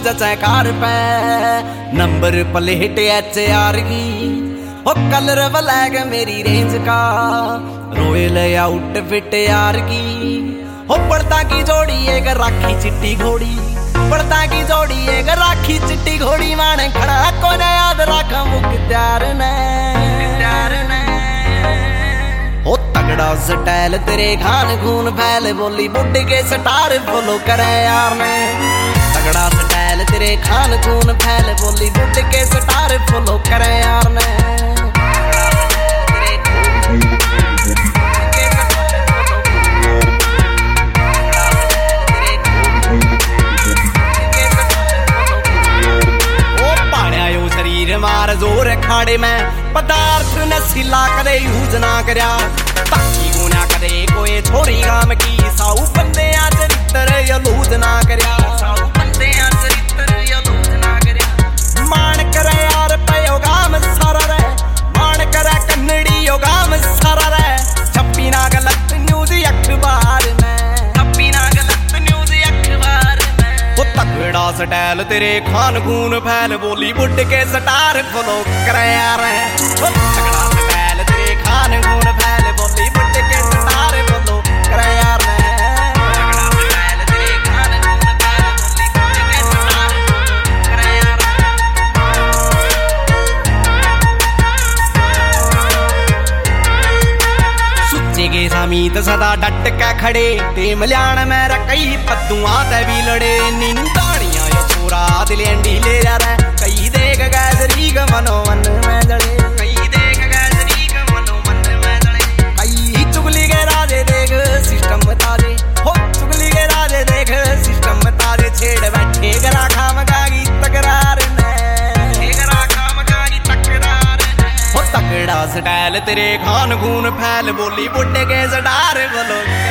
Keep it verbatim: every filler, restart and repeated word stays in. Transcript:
जचा car पे number plate H R की हो कलर ब्लैक मेरी रेंज का रॉयल आउटफिट यार की हो पड़ता की जोड़ी एक राखी चिट्टी घोड़ी पड़ता की जोड़ी एक राखी चिट्टी घोड़ी माने खड़ा को ने याद रखा मुख्तार ने हो तगड़ा स्टाइल तेरे खान खून फैल बोली बुढ़ के स्टार फॉलो करे यार ने तगड़ा स्टाइल तेरे खान खून फैल बोली बुढ़ के स्टार फॉलो करे यार ने मार जोर खाड़े में पदार्थ नशीला करे यूज ना करया ताकि गुना करे कोई छोरी काम की साऊ बंदे आ चरित्र या लूज ना करया साऊ बंदे आ चरित्र या लूज ना करया मान करे यार पयो गाम सारा रे मान करे कन्नड़ी यो गाम सारा रे छप्पी ना गलत न्यूज अखबार में छप्पी ना गलत न्यूज अखबार में वो तगड़ा स्टाइल तेरे खान खून फैल बोली बुढ़ के स्टार फॉलो करे यार तगड़ा स्टाइल तेरे खान खून फैल बोली बुढ़ के स्टार फॉलो करे यार तगड़ा स्टाइल तेरे खान खून फैल बोली बुढ़ के स्टार करे यार सुच्चे के समीत सदा डट के खड़े ते मल्याण में रकई पत्तुआ ते भी लड़े निंदानियां यो पूरा दिल अंडी ले जा रहा कई देख गैसरी का मनो मन में जड़े कई देख गैसरी का मनो मन में जड़े कई चुगली के राजे देख सिस्टम तारे हो चुगली के राजे देख सिस्टम तारे छेड़ बैठे गरा खाम गागी तकरार ने गरा खाम गागी तकरार ने हो तगड़ा स्टाइल तेरे खान खून फैल बोली बुढ़े के स्टार बोलो